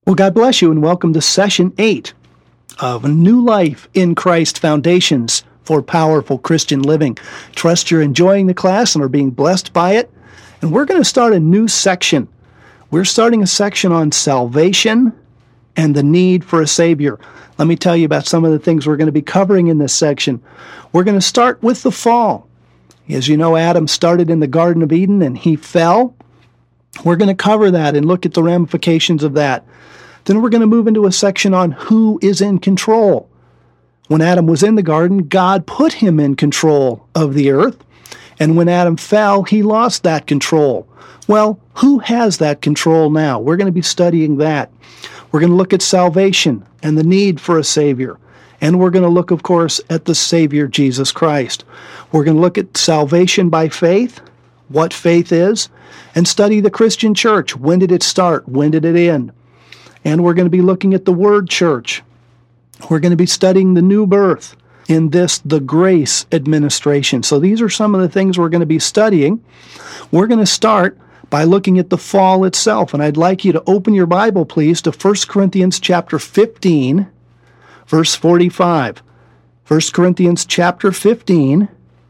Well, God bless you, and welcome to Session 8 of New Life in Christ Foundations for Powerful Christian Living. Trust you're enjoying the class and are being blessed by it. And we're going to start a new section. We're starting a section on salvation and the need for a Savior. Let me tell you about some of the things we're going to be covering in this section. We're going to start with the fall. As you know, Adam started in the Garden of Eden and he fell. We're going to cover that and look at the ramifications of that. Then we're going to move into a section on who is in control. When Adam was in the garden, God put him in control of the earth. And when Adam fell, he lost that control. Well, who has that control now? We're going to be studying that. We're going to look at salvation and the need for a Savior. And we're going to look, of course, at the Savior, Jesus Christ. We're going to look at salvation by faith, what faith is, and study the Christian church. When did it start? When did it end? And we're going to be looking at the Word Church. We're going to be studying the new birth in the grace administration. So these are some of the things we're going to be studying. We're going to start by looking at the fall itself. And I'd like you to open your Bible, please, to 1 Corinthians chapter 15, verse 45. 1 Corinthians chapter 15,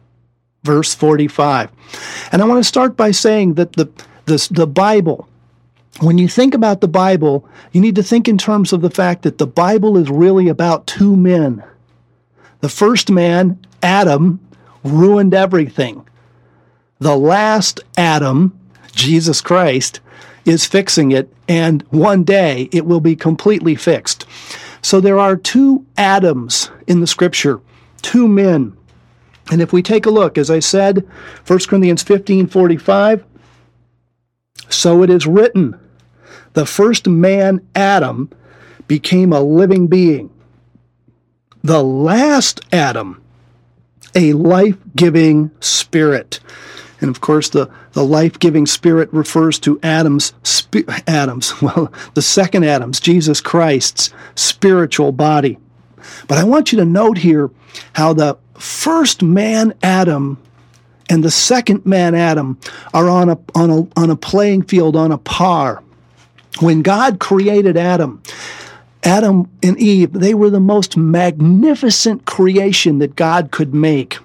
verse 45. And I want to start by saying that the Bible, when you think about the Bible, you need to think in terms of the fact that the Bible is really about two men. The first man, Adam, ruined everything. The last Adam, Jesus Christ, is fixing it, and one day it will be completely fixed. So there are two Adams in the Scripture, two men. And if we take a look, as I said, 1 Corinthians 15:45, so it is written, the first man, Adam, became a living being. The last Adam, a life-giving spirit. And of course, the life-giving spirit refers to the second Adam's, Jesus Christ's spiritual body. But I want you to note here how the first man, Adam, and the second man, Adam, are on a playing field, on a par. When God created Adam and Eve, they were the most magnificent creation that God could make.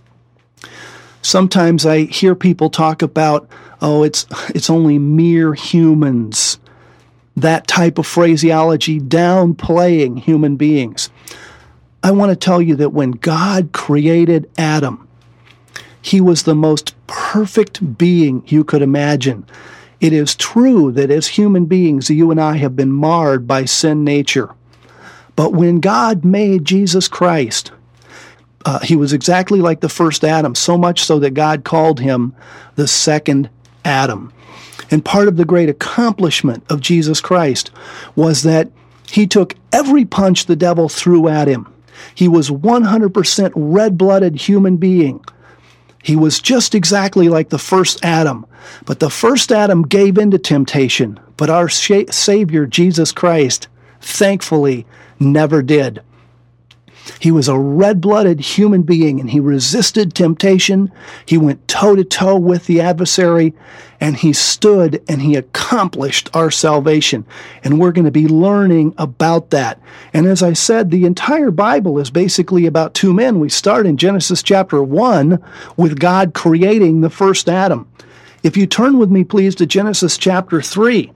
Sometimes I hear people talk about, it's only mere humans. That type of phraseology downplaying human beings. I want to tell you that when God created Adam, he was the most perfect being you could imagine. It is true that as human beings, you and I have been marred by sin nature. But when God made Jesus Christ, he was exactly like the first Adam, so much so that God called him the second Adam. And part of the great accomplishment of Jesus Christ was that he took every punch the devil threw at him. He was 100% red-blooded human being. He was just exactly like the first Adam. But the first Adam gave in to temptation. But our Savior, Jesus Christ, thankfully never did. He was a red-blooded human being, and he resisted temptation. He went toe-to-toe with the adversary, and he stood and he accomplished our salvation. And we're going to be learning about that. And as I said, the entire Bible is basically about two men. We start in Genesis chapter 1 with God creating the first Adam. If you turn with me, please, to Genesis chapter 3.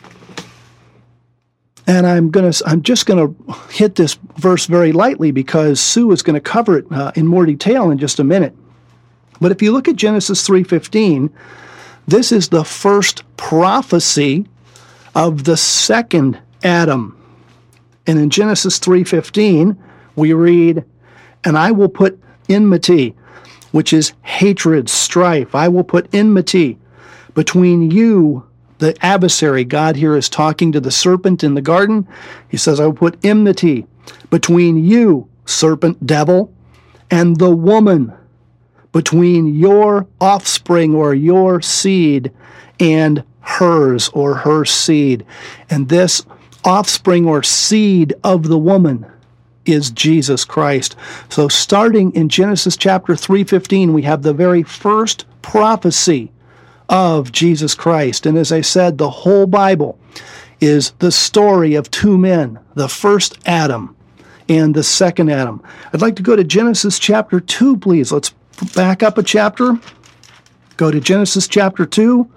And I'm just going to hit this verse very lightly because Sue is going to cover it in more detail in just a minute. But if you look at Genesis 3:15, this is the first prophecy of the second Adam. And in Genesis 3:15, we read, "And I will put enmity," which is hatred, strife. "I will put enmity between you," the adversary. God here is talking to the serpent in the garden. He says, "I will put enmity between you, serpent, devil, and the woman, between your offspring," or your seed, "and hers," or her seed. And this offspring or seed of the woman is Jesus Christ. So starting in Genesis chapter 3:15, we have the very first prophecy of Jesus Christ. And as I said, the whole Bible is the story of two men, the first Adam and the second Adam. I'd like to go to Genesis chapter 2, please. Let's back up a chapter. Go to Genesis chapter 2.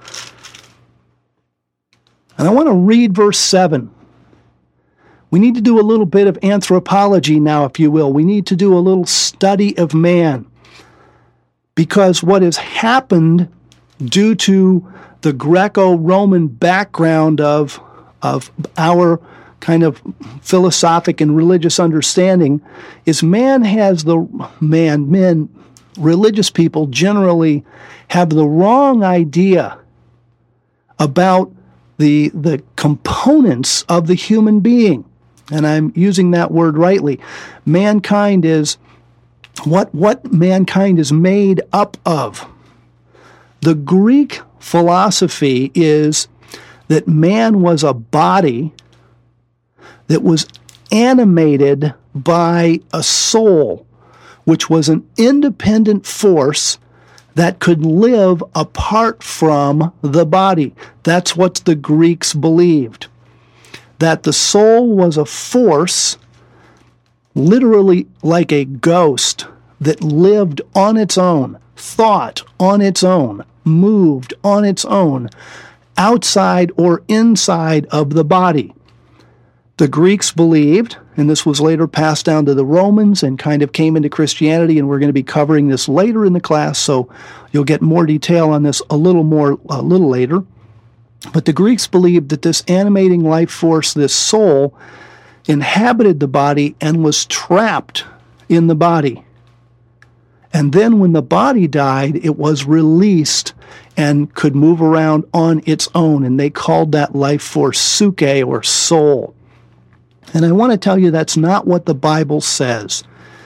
And I want to read verse 7. We need to do a little bit of anthropology now, if you will. We need to do a little study of man. Because what has happened due to the Greco-Roman background of our kind of philosophic and religious understanding is religious people generally have the wrong idea about the components of the human being. And I'm using that word rightly. Mankind is what mankind is made up of. The Greek philosophy is that man was a body that was animated by a soul, which was an independent force that could live apart from the body. That's what the Greeks believed. That the soul was a force, literally like a ghost, that lived on its own, thought on its own, moved on its own, outside or inside of the body. The Greeks believed, and this was later passed down to the Romans and kind of came into Christianity, and we're going to be covering this later in the class, so you'll get more detail on this a little later. But the Greeks believed that this animating life force, this soul, inhabited the body and was trapped in the body. And then when the body died, it was released and could move around on its own, and they called that life force suke, or soul. And I want to tell you that's not what the Bible says.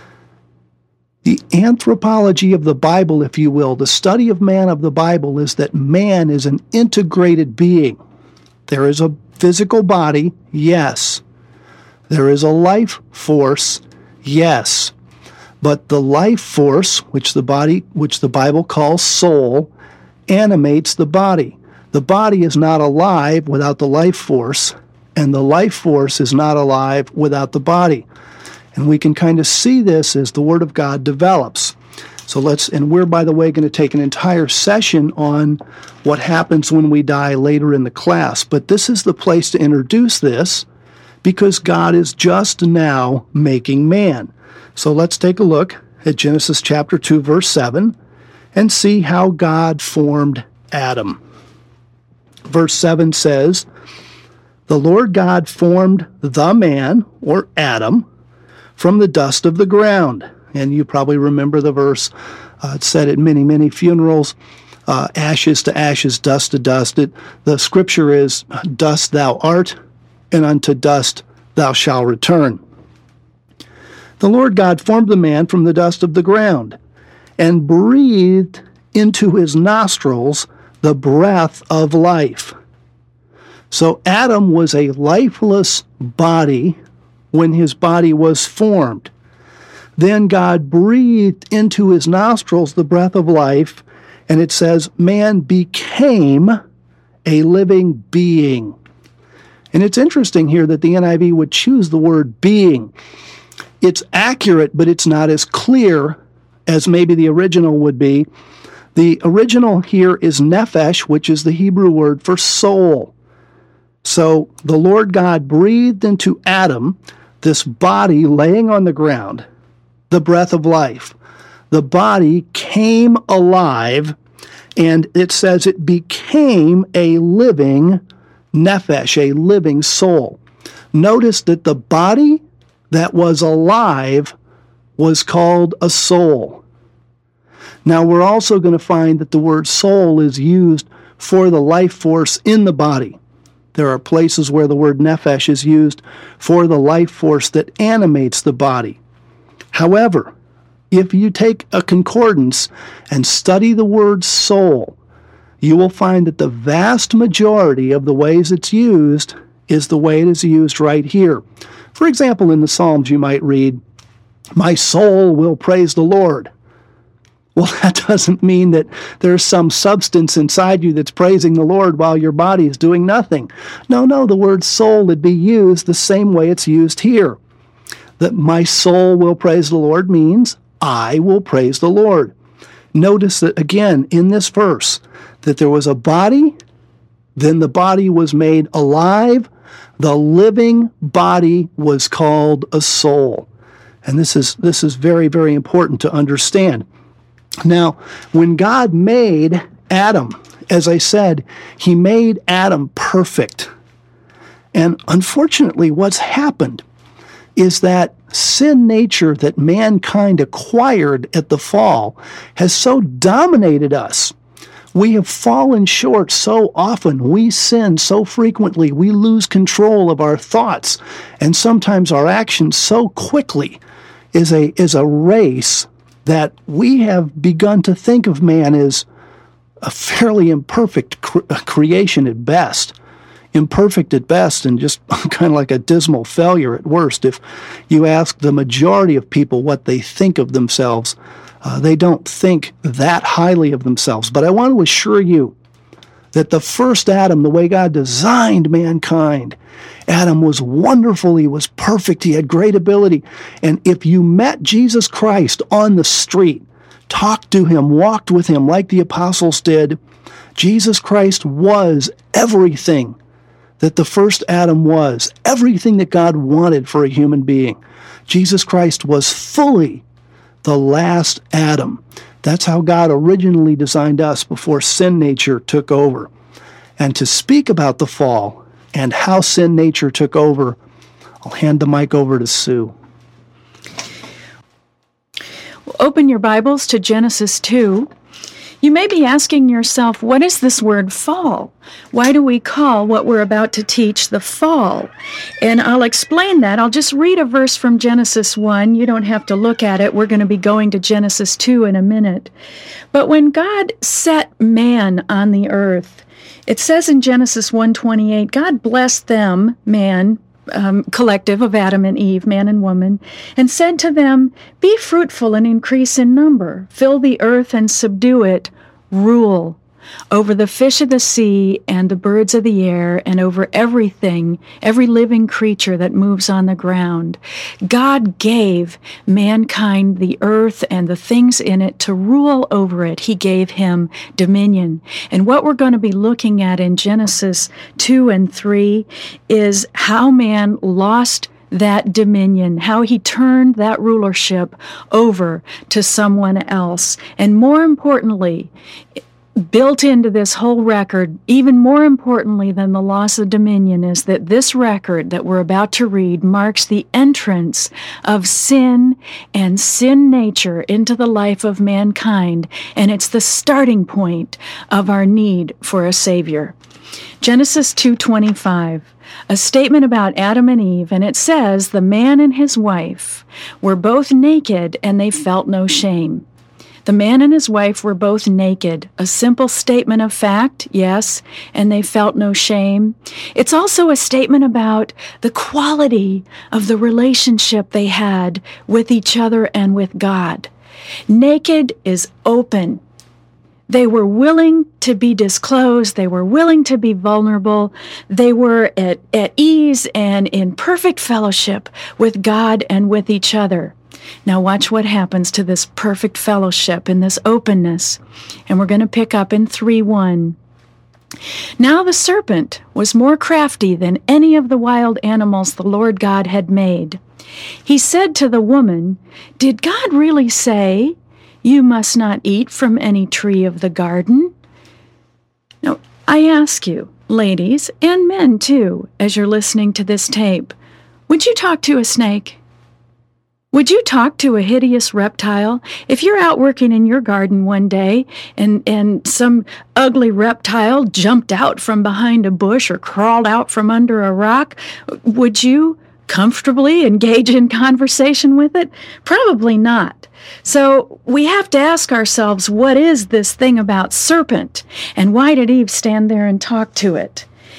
The anthropology of the Bible, if you will, the study of man of the Bible, is that man is an integrated being. There is a physical body, yes. There is a life force, yes. But the life force, which the Bible calls soul, animates the body. The body is not alive without the life force, and the life force is not alive without the body. And we can kind of see this as the Word of God develops. And we're, by the way, going to take an entire session on what happens when we die later in the class. But this is the place to introduce this, because God is just now making man. So let's take a look at Genesis chapter 2, verse 7, and see how God formed Adam. Verse 7 says, "The Lord God formed the man," or Adam, "from the dust of the ground." And you probably remember the verse. It's said at many, many funerals, ashes to ashes, dust to dust. The scripture is, "Dust thou art, and unto dust thou shalt return." The Lord God formed the man from the dust of the ground and breathed into his nostrils the breath of life. So Adam was a lifeless body when his body was formed. Then God breathed into his nostrils the breath of life, and it says, man became a living being. And it's interesting here that the NIV would choose the word being. It's accurate, but it's not as clear as maybe the original would be. The original here is nephesh, which is the Hebrew word for soul. So the Lord God breathed into Adam, this body laying on the ground, the breath of life. The body came alive, and it says it became a living nephesh, a living soul. Notice that the body that was alive was called a soul. Now, we're also going to find that the word soul is used for the life force in the body. There are places where the word nephesh is used for the life force that animates the body. However, if you take a concordance and study the word soul, you will find that the vast majority of the ways it's used is the way it is used right here. For example, in the Psalms you might read, "My soul will praise the Lord." Well, that doesn't mean that there's some substance inside you that's praising the Lord while your body is doing nothing. No, the word soul would be used the same way it's used here. That my soul will praise the Lord means I will praise the Lord. Notice that again in this verse that there was a body, then the body was made alive. The living body was called a soul. And this is very, very important to understand. Now, when God made Adam, as I said, he made Adam perfect. And unfortunately, what's happened is that sin nature that mankind acquired at the fall has so dominated us. We have fallen short so often. We sin so frequently. We lose control of our thoughts and sometimes our actions so quickly is a race that we have begun to think of man as a fairly imperfect creation at best. Imperfect at best and just kind of like a dismal failure at worst. If you ask the majority of people what they think of themselves, they don't think that highly of themselves. But I want to assure you that the first Adam, the way God designed mankind, Adam was wonderful, he was perfect, he had great ability. And if you met Jesus Christ on the street, talked to him, walked with him like the apostles did, Jesus Christ was everything that the first Adam was, everything that God wanted for a human being. Jesus Christ was fully the last Adam. That's how God originally designed us before sin nature took over. And to speak about the fall and how sin nature took over, I'll hand the mic over to Sue. Open your Bibles to Genesis 2. You may be asking yourself, what is this word fall? Why do we call what we're about to teach the fall? And I'll explain that. I'll just read a verse from Genesis 1. You don't have to look at it. We're going to be going to Genesis 2 in a minute. But when God set man on the earth, it says in Genesis 1:28, God blessed them, man, collective of Adam and Eve, man and woman, and said to them, "Be fruitful and increase in number, fill the earth and subdue it, rule over the fish of the sea and the birds of the air and over everything, every living creature that moves on the ground." God gave mankind the earth and the things in it to rule over it. He gave him dominion. And what we're going to be looking at in Genesis 2 and 3 is how man lost that dominion, how he turned that rulership over to someone else. And more importantly, built into this whole record, even more importantly than the loss of dominion, is that this record that we're about to read marks the entrance of sin and sin nature into the life of mankind, and it's the starting point of our need for a Savior. Genesis 2:25, a statement about Adam and Eve, and it says, "The man and his wife were both naked, and they felt no shame." The man and his wife were both naked. A simple statement of fact, yes, and they felt no shame. It's also a statement about the quality of the relationship they had with each other and with God. Naked is open. They were willing to be disclosed. They were willing to be vulnerable. They were at ease and in perfect fellowship with God and with each other. Now watch what happens to this perfect fellowship and this openness. And we're going to pick up in 3:1. Now the serpent was more crafty than any of the wild animals the Lord God had made. He said to the woman, "Did God really say, 'You must not eat from any tree of the garden'?" Now, I ask you, ladies and men too, as you're listening to this tape, would you talk to a snake? Would you talk to a hideous reptile? If you're out working in your garden one day and some ugly reptile jumped out from behind a bush or crawled out from under a rock, would you comfortably engage in conversation with it? Probably not. So we have to ask ourselves, what is this thing about serpent? And why did Eve stand there and talk to it?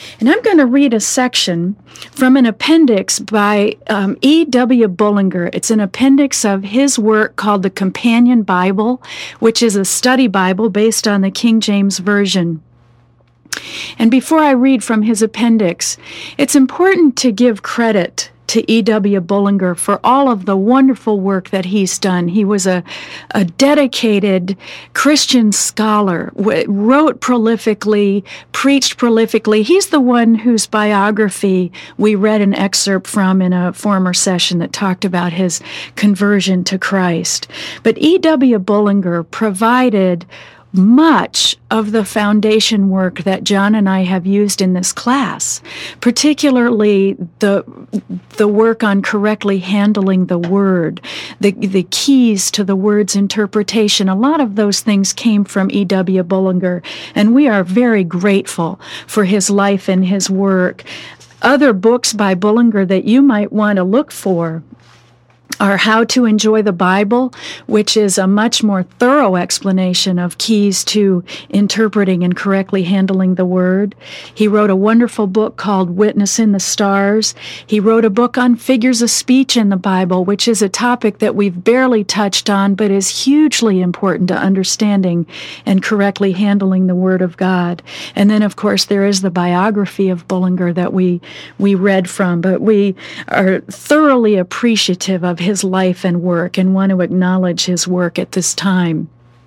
And I'm going to read a section from an appendix by E.W. Bullinger. It's an appendix of his work called the Companion Bible, which is a study Bible based on the King James Version. And before I read from his appendix, it's important to give credit to E.W. Bullinger for all of the wonderful work that he's done. He was a dedicated Christian scholar, wrote prolifically, preached prolifically. He's the one whose biography we read an excerpt from in a former session that talked about his conversion to Christ. But E.W. Bullinger provided much of the foundation work that John and I have used in this class, particularly the work on correctly handling the word, the keys to the word's interpretation. A lot of those things came from E.W. Bullinger, and we are very grateful for his life and his work. Other books by Bullinger that you might want to look for are How to Enjoy the Bible, which is a much more thorough explanation of keys to interpreting and correctly handling the Word. He wrote a wonderful book called Witness in the Stars. He wrote a book on figures of speech in the Bible, which is a topic that we've barely touched on, but is hugely important to understanding and correctly handling the Word of God. And then, of course, there is the biography of Bullinger that we read from, but we are thoroughly appreciative of his life and work and want to acknowledge his work at this time.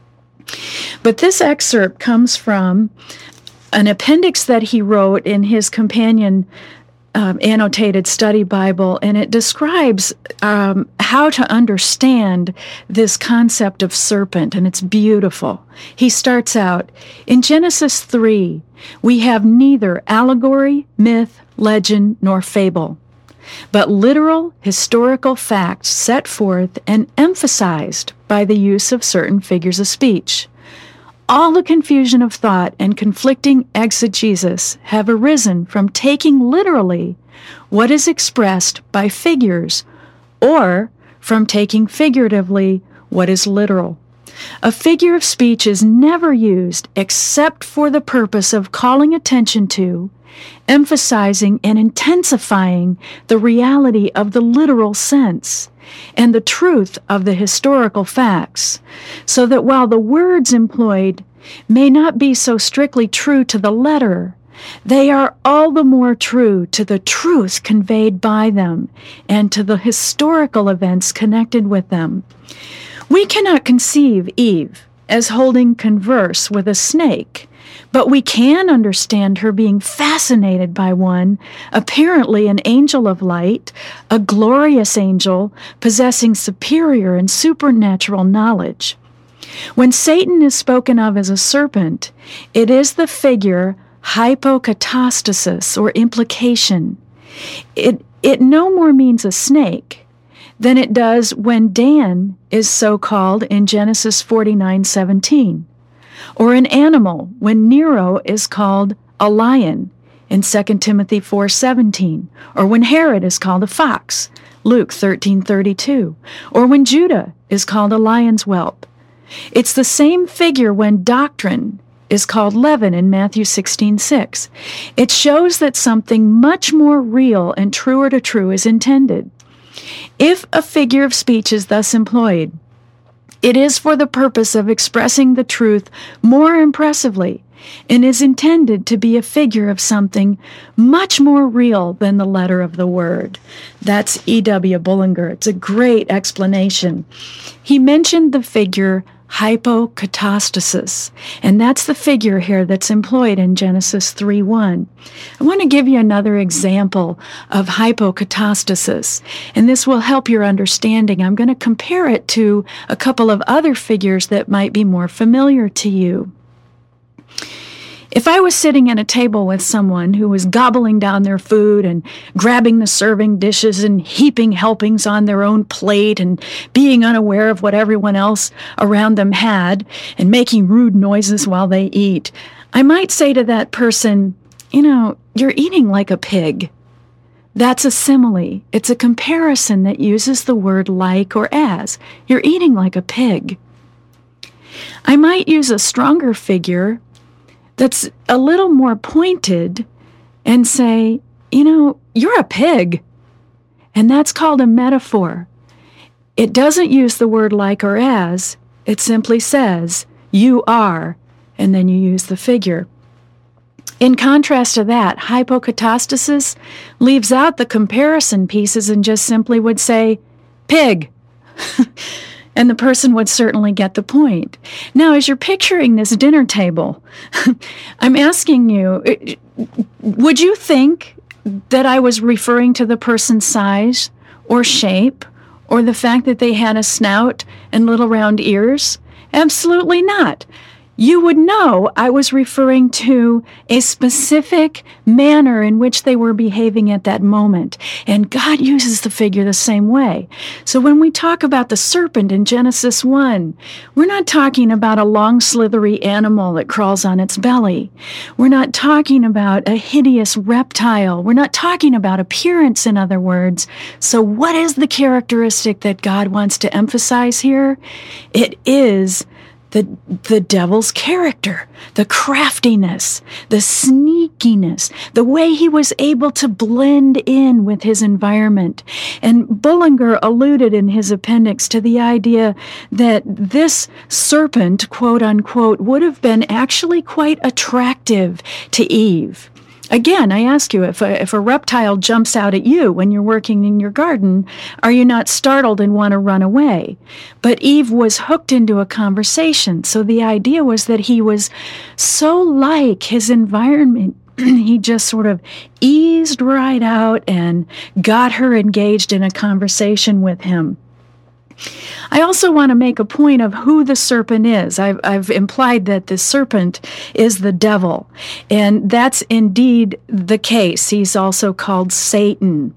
But this excerpt comes from an appendix that he wrote in his companion annotated study Bible, and it describes how to understand this concept of serpent, and it's beautiful. He starts out, in Genesis 3, we have neither allegory, myth, legend, nor fable, but literal historical facts set forth and emphasized by the use of certain figures of speech. All the confusion of thought and conflicting exegesis have arisen from taking literally what is expressed by figures, or from taking figuratively what is literal. A figure of speech is never used except for the purpose of calling attention to, emphasizing and intensifying the reality of the literal sense and the truth of the historical facts, so that while the words employed may not be so strictly true to the letter, they are all the more true to the truth conveyed by them and to the historical events connected with them. We cannot conceive Eve as holding converse with a snake, but we can understand her being fascinated by one, apparently an angel of light, a glorious angel possessing superior and supernatural knowledge. When Satan is spoken of as a serpent, it is the figure hypokatastasis, or implication. It no more means a snake than it does when Dan is so called in Genesis 49:17. Or an animal when Nero is called a lion in 2 Timothy 4:17, or when Herod is called a fox, Luke 13:32, or when Judah is called a lion's whelp. It's the same figure when doctrine is called leaven in Matthew 16:6. It shows that something much more real and truer to true is intended. If a figure of speech is thus employed, it is for the purpose of expressing the truth more impressively and is intended to be a figure of something much more real than the letter of the word. That's E.W. Bullinger. It's a great explanation. He mentioned the figure hypokatastasis, and that's the figure here that's employed in Genesis 3:1. I want to give you another example of hypokatastasis, and this will help your understanding. I'm going to compare it to a couple of other figures that might be more familiar to you. If I was sitting at a table with someone who was gobbling down their food and grabbing the serving dishes and heaping helpings on their own plate and being unaware of what everyone else around them had and making rude noises while they eat, I might say to that person, you're eating like a pig. That's a simile. It's a comparison that uses the word like or as. You're eating like a pig. I might use a stronger figure that's a little more pointed and say, you're a pig. And that's called a metaphor. It doesn't use the word like or as. It simply says, you are, and then you use the figure. In contrast to that, hypokatastasis leaves out the comparison pieces and just simply would say, pig. And the person would certainly get the point. Now, as you're picturing this dinner table, I'm asking you, would you think that I was referring to the person's size or shape or the fact that they had a snout and little round ears? Absolutely not. You would know I was referring to a specific manner in which they were behaving at that moment. And God uses the figure the same way. So when we talk about the serpent in Genesis 1, we're not talking about a long, slithery animal that crawls on its belly. We're not talking about a hideous reptile. We're not talking about appearance, in other words. So what is the characteristic that God wants to emphasize here? It is the devil's character, the craftiness, the sneakiness, the way he was able to blend in with his environment. And Bullinger alluded in his appendix to the idea that this serpent, quote unquote, would have been actually quite attractive to Eve. Again, I ask you, if a reptile jumps out at you when you're working in your garden, are you not startled and want to run away? But Eve was hooked into a conversation, so the idea was that he was so like his environment, he just sort of eased right out and got her engaged in a conversation with him. I also want to make a point of who the serpent is. I've implied that the serpent is the devil, and that's indeed the case. He's also called Satan.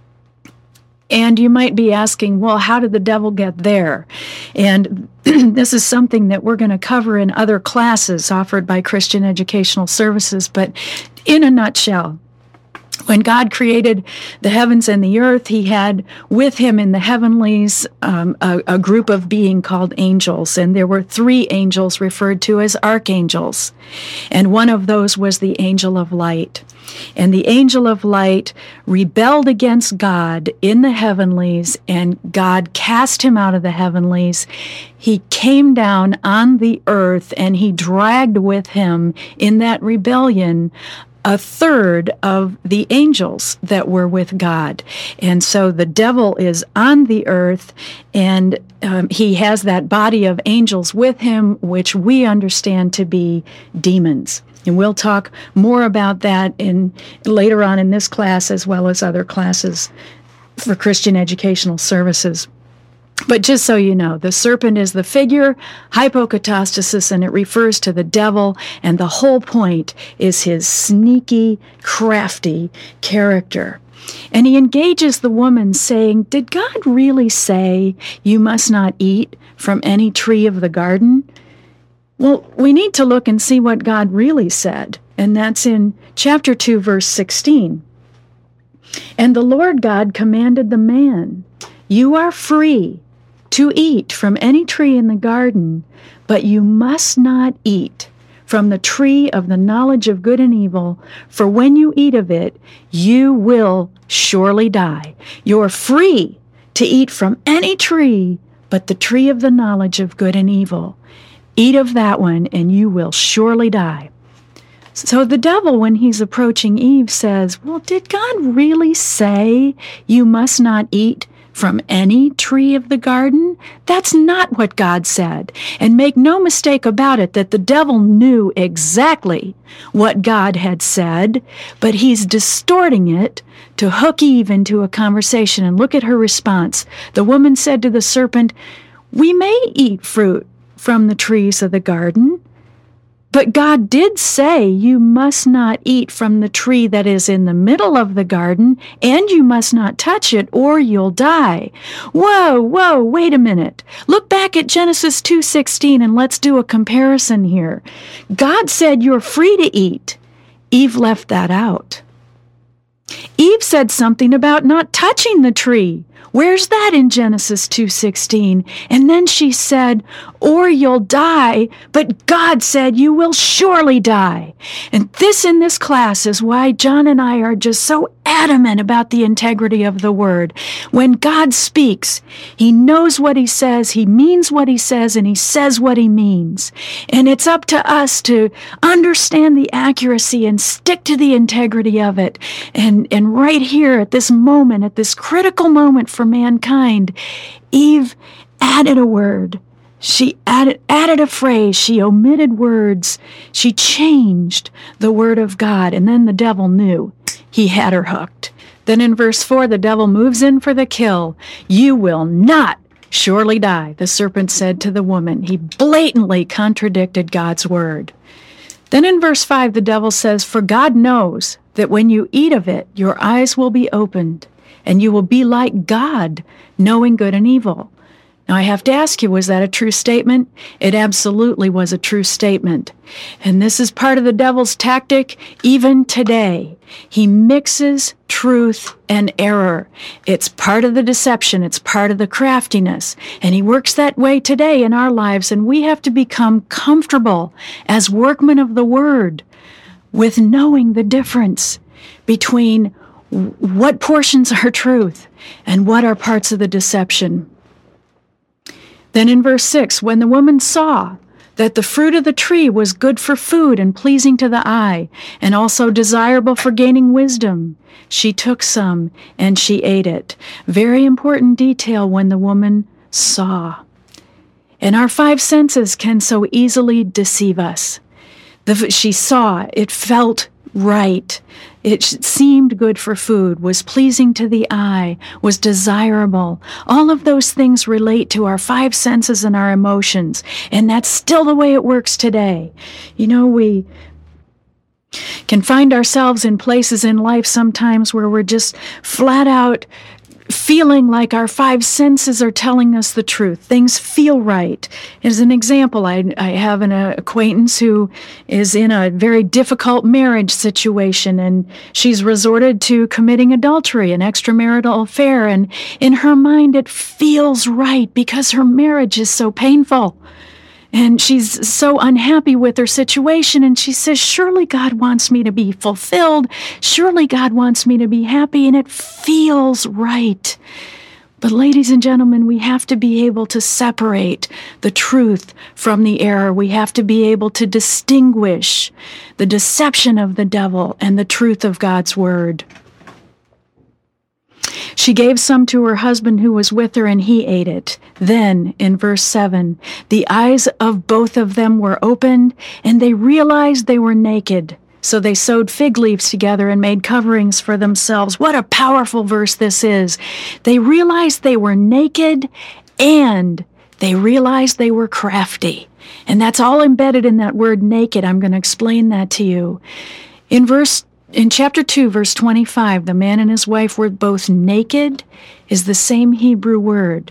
And you might be asking, well, how did the devil get there? And this is something that we're going to cover in other classes offered by Christian Educational Services, but in a nutshell, when God created the heavens and the earth, he had with him in the heavenlies a group of beings called angels, and there were 3 angels referred to as archangels, and one of those was the angel of light. And the angel of light rebelled against God in the heavenlies, and God cast him out of the heavenlies. He came down on the earth, and he dragged with him in that rebellion a third of the angels that were with God. And so the devil is on the earth, and he has that body of angels with him, which we understand to be demons. And we'll talk more about that later on in this class, as well as other classes for Christian Educational Services. But just so you know, the serpent is the figure, hypokatastasis, and it refers to the devil, and the whole point is his sneaky, crafty character. And he engages the woman saying, did God really say you must not eat from any tree of the garden? Well, we need to look and see what God really said, and that's in chapter 2, verse 16. And the Lord God commanded the man, you are free to eat from any tree in the garden, but you must not eat from the tree of the knowledge of good and evil, for when you eat of it, you will surely die. You're free to eat from any tree, but the tree of the knowledge of good and evil. Eat of that one, and you will surely die. So the devil, when he's approaching Eve, says, well, did God really say you must not eat from any tree of the garden? That's not what God said. And make no mistake about it that the devil knew exactly what God had said, but he's distorting it to hook Eve into a conversation. And look at her response. The woman said to the serpent, we may eat fruit from the trees of the garden, but God did say you must not eat from the tree that is in the middle of the garden, and you must not touch it, or you'll die. Whoa, wait a minute. Look back at Genesis 2:16 and let's do a comparison here. God said you're free to eat. Eve left that out. Eve Eve said something about not touching the tree. Where's that in Genesis 2:16? And then she said, or you'll die, but God said you will surely die. And this in this class is why John and I are just so adamant about the integrity of the Word. When God speaks, He knows what He says, He means what He says, and He says what He means. And it's up to us to understand the accuracy and stick to the integrity of it. And right here at this moment, at this critical moment for mankind, Eve added a word. She added a phrase. She omitted words. She changed the word of God. And then the devil knew he had her hooked. Then in verse 4, the devil moves in for the kill. You will not surely die, the serpent said to the woman. He blatantly contradicted God's word. Then in verse 5, the devil says, for God knows that when you eat of it, your eyes will be opened, and you will be like God, knowing good and evil. Now, I have to ask you, was that a true statement? It absolutely was a true statement. And this is part of the devil's tactic even today. He mixes truth and error. It's part of the deception. It's part of the craftiness. And he works that way today in our lives, and we have to become comfortable as workmen of the Word with knowing the difference between what portions are truth and what are parts of the deception. Then in verse 6, when the woman saw that the fruit of the tree was good for food and pleasing to the eye, and also desirable for gaining wisdom, she took some and she ate it. Very important detail when the woman saw. And our five senses can so easily deceive us. She saw, it felt right. It seemed good for food, was pleasing to the eye, was desirable. All of those things relate to our five senses and our emotions, and that's still the way it works today. You know, we can find ourselves in places in life sometimes where we're just flat out feeling like our five senses are telling us the truth. Things feel right. As an example, I have an acquaintance who is in a very difficult marriage situation, and she's resorted to committing adultery, an extramarital affair, and in her mind it feels right because her marriage is so painful. And she's so unhappy with her situation, and she says, surely God wants me to be fulfilled. Surely God wants me to be happy, and it feels right. But ladies and gentlemen, we have to be able to separate the truth from the error. We have to be able to distinguish the deception of the devil and the truth of God's word. She gave some to her husband who was with her, and he ate it. Then, in verse 7, the eyes of both of them were opened, and they realized they were naked. So they sewed fig leaves together and made coverings for themselves. What a powerful verse this is. They realized they were naked, and they realized they were crafty. And that's all embedded in that word naked. I'm going to explain that to you. In chapter 2, verse 25, the man and his wife were both naked is the same Hebrew word.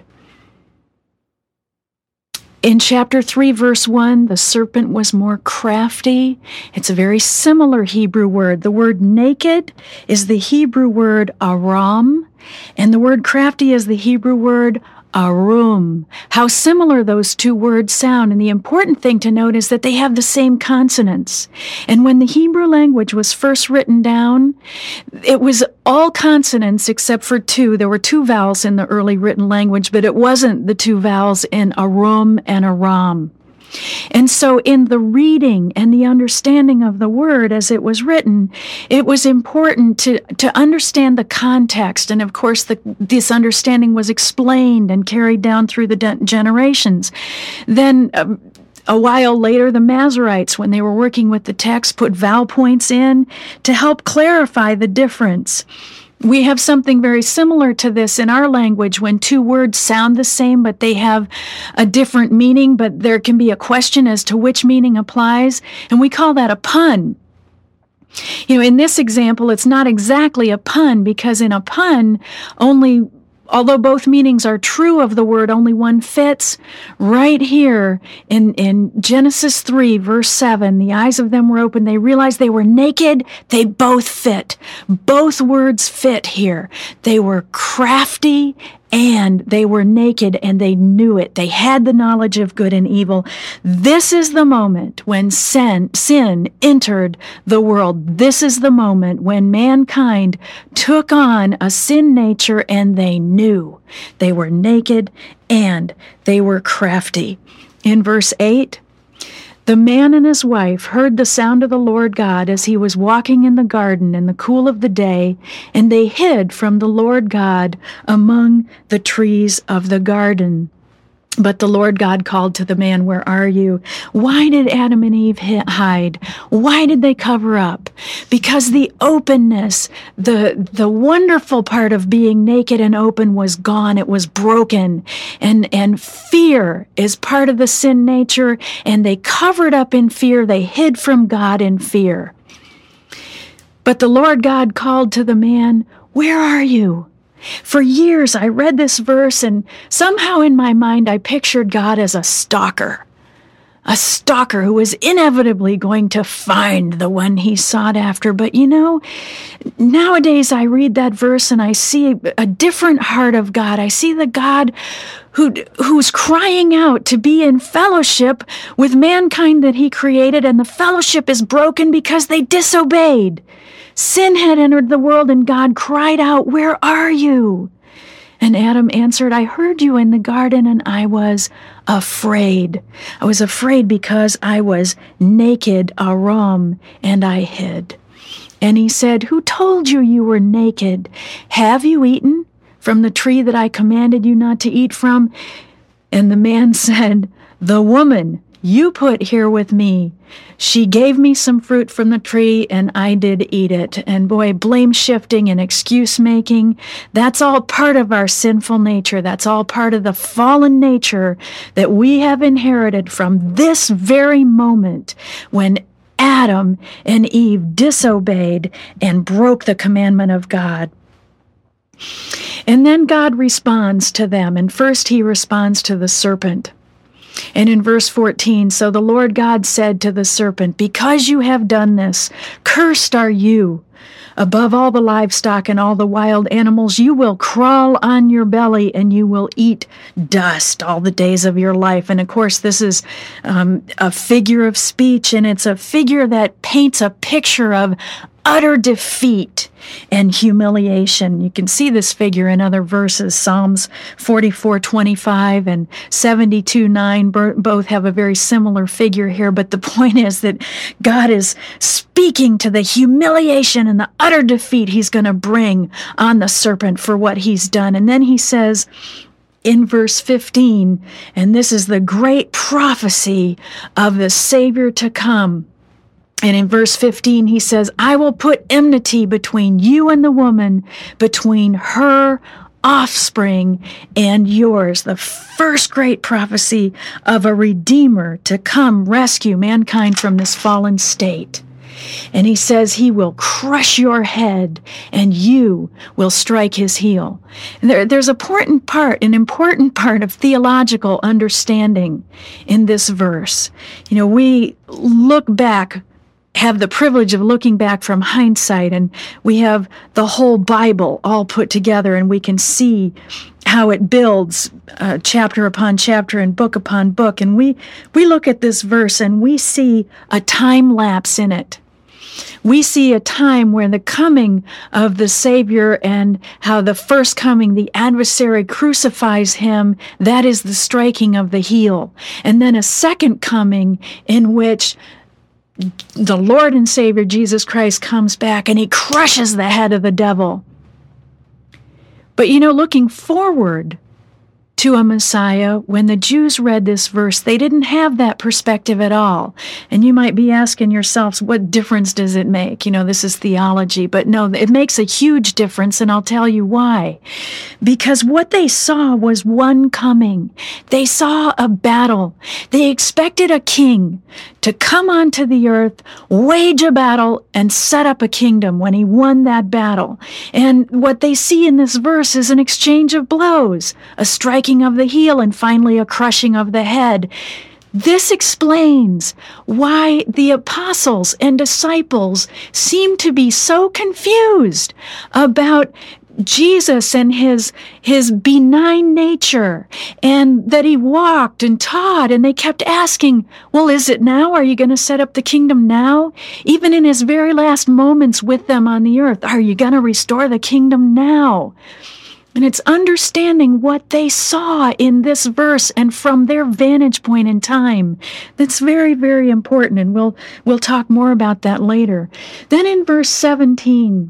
In chapter 3, verse 1, the serpent was more crafty. It's a very similar Hebrew word. The word naked is the Hebrew word aram, and the word crafty is the Hebrew word arum. How similar those two words sound, and the important thing to note is that they have the same consonants. And when the Hebrew language was first written down, it was all consonants except for two. There were two vowels in the early written language, but it wasn't the two vowels in arum and aram. And so in the reading and the understanding of the word as it was written, it was important to understand the context. And of course, this understanding was explained and carried down through the generations. Then a while later, the Masoretes, when they were working with the text, put vowel points in to help clarify the difference. We have something very similar to this in our language when two words sound the same, but they have a different meaning, but there can be a question as to which meaning applies, and we call that a pun. You know, in this example, it's not exactly a pun, because in a pun, only although both meanings are true of the word, only one fits. Right here in Genesis 3, verse 7, the eyes of them were open. They realized they were naked. They both fit. Both words fit here. They were crafty and they were naked, and they knew it. They had the knowledge of good and evil. This is the moment when sin entered the world. This is the moment when mankind took on a sin nature, and they knew they were naked and they were crafty. In verse 8, the man and his wife heard the sound of the Lord God as he was walking in the garden in the cool of the day, and they hid from the Lord God among the trees of the garden. But the Lord God called to the man, "Where are you?" Why did Adam and Eve hide? Why did they cover up? Because the openness, the wonderful part of being naked and open was gone. It was broken. And fear is part of the sin nature, and they covered up in fear. They hid from God in fear. But the Lord God called to the man, "Where are you?" For years, I read this verse, and somehow in my mind, I pictured God as a stalker who was inevitably going to find the one he sought after. But nowadays I read that verse and I see a different heart of God. I see the God who's crying out to be in fellowship with mankind that he created, and the fellowship is broken because they disobeyed. Sin had entered the world, and God cried out, "Where are you?" And Adam answered, "I heard you in the garden, and I was afraid. I was afraid because I was naked, aram, and I hid." And he said, "Who told you you were naked? Have you eaten from the tree that I commanded you not to eat from?" And the man said, "The woman you put here with me, she gave me some fruit from the tree, and I did eat it." And boy, blame shifting and excuse making, that's all part of our sinful nature. That's all part of the fallen nature that we have inherited from this very moment when Adam and Eve disobeyed and broke the commandment of God. And then God responds to them, and first he responds to the serpent. And in verse 14, so the Lord God said to the serpent, "Because you have done this, cursed are you above all the livestock and all the wild animals. You will crawl on your belly, and you will eat dust all the days of your life." And of course, this is a figure of speech, and it's a figure that paints a picture of utter defeat and humiliation. You can see this figure in other verses. Psalms 44:25 and 72:9 both have a very similar figure here, but the point is that God is speaking to the humiliation and the utter defeat he's going to bring on the serpent for what he's done. And then he says in verse 15, and this is the great prophecy of the Savior to come, and in verse 15, he says, "I will put enmity between you and the woman, between her offspring and yours." The first great prophecy of a Redeemer to come rescue mankind from this fallen state. And he says he will crush your head and you will strike his heel. And there's an important part of theological understanding in this verse. We look back, have the privilege of looking back from hindsight, and we have the whole Bible all put together, and we can see how it builds chapter upon chapter and book upon book. And we look at this verse and we see a time lapse in it. We see a time where the coming of the Savior and how the first coming, the adversary crucifies him, that is the striking of the heel. And then a second coming in which the Lord and Savior Jesus Christ comes back and he crushes the head of the devil. But looking forward, to a Messiah. When the Jews read this verse, they didn't have that perspective at all. And you might be asking yourselves, what difference does it make? This is theology. But no, it makes a huge difference, and I'll tell you why. Because what they saw was one coming. They saw a battle. They expected a king to come onto the earth, wage a battle, and set up a kingdom when he won that battle. And what they see in this verse is an exchange of blows, a striking of the heel, and finally a crushing of the head. This explains why the apostles and disciples seem to be so confused about Jesus and his benign nature, and that he walked and taught, and they kept asking, well, is it now? Are you going to set up the kingdom now? Even in his very last moments with them on the earth, are you going to restore the kingdom now? And it's understanding what they saw in this verse and from their vantage point in time that's very, very important, and we'll talk more about that later. Then in verse 17,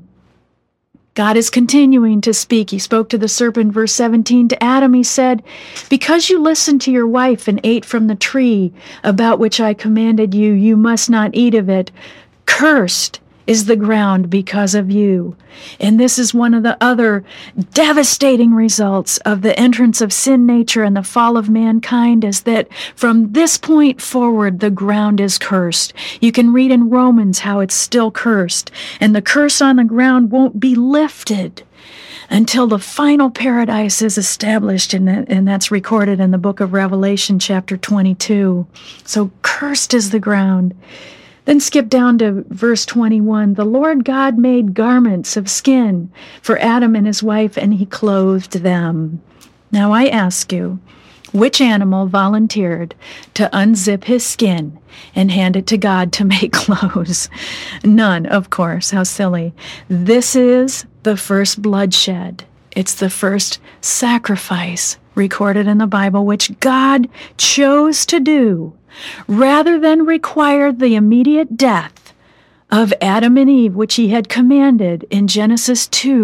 God is continuing to speak. He spoke to the serpent, verse 17, to Adam. He said, because you listened to your wife and ate from the tree about which I commanded you, you must not eat of it. Cursed is the ground because of you. And this is one of the other devastating results of the entrance of sin nature and the fall of mankind, is that from this point forward, the ground is cursed. You can read in Romans how it's still cursed, and the curse on the ground won't be lifted until the final paradise is established, and that's recorded in the book of Revelation, chapter 22. So cursed is the ground. Then skip down to verse 21. The Lord God made garments of skin for Adam and his wife, and he clothed them. Now I ask you, which animal volunteered to unzip his skin and hand it to God to make clothes? None, of course. How silly. This is the first bloodshed. It's the first sacrifice recorded in the Bible, which God chose to do rather than require the immediate death of Adam and Eve, which he had commanded in Genesis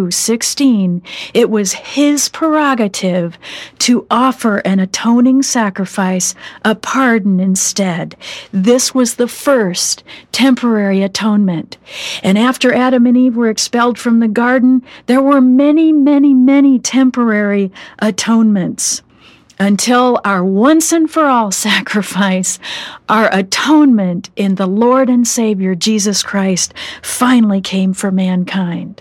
2:16. It was his prerogative to offer an atoning sacrifice, a pardon instead. This was the first temporary atonement. And after Adam and Eve were expelled from the garden, there were many, many, many temporary atonements, until our once and for all sacrifice, our atonement in the Lord and Savior Jesus Christ, finally came for mankind.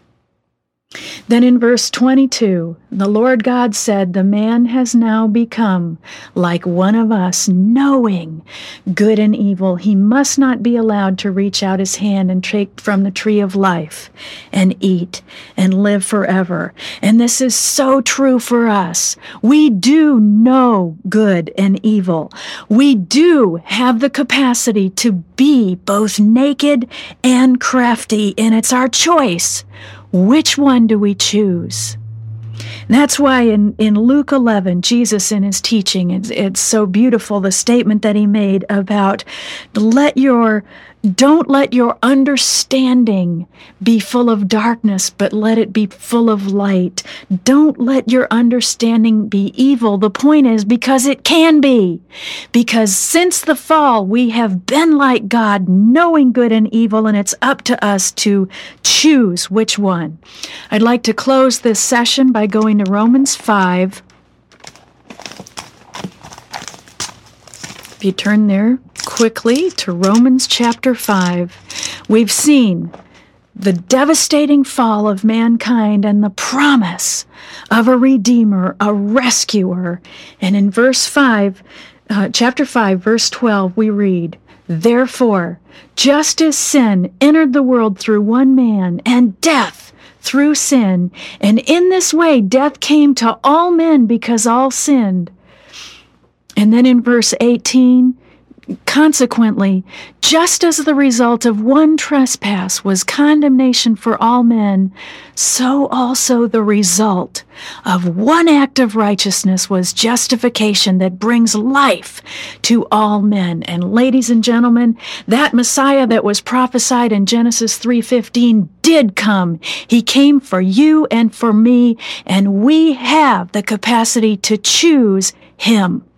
Then in verse 22, the Lord God said, the man has now become like one of us, knowing good and evil. He must not be allowed to reach out his hand and take from the tree of life and eat and live forever. And this is so true for us. We do know good and evil. We do have the capacity to be both naked and crafty, and it's our choice. Which one do we choose? That's why in Luke 11, Jesus in his teaching, it's so beautiful, the statement that he made about don't let your understanding be full of darkness, but let it be full of light. Don't let your understanding be evil. The point is, because it can be. Because since the fall, we have been like God, knowing good and evil, and it's up to us to choose which one. I'd like to close this session by going to Romans 5. If you turn there quickly to Romans chapter 5, we've seen the devastating fall of mankind and the promise of a Redeemer, a rescuer. And in verse 5, chapter 5, verse 12, we read, therefore, just as sin entered the world through one man, and death through sin, and in this way death came to all men because all sinned. And then in verse 18, Consequently, just as the result of one trespass was condemnation for all men, so also the result of one act of righteousness was justification that brings life to all men. And ladies and gentlemen, that Messiah that was prophesied in Genesis 3:15 did come. He came for you and for me, and we have the capacity to choose him.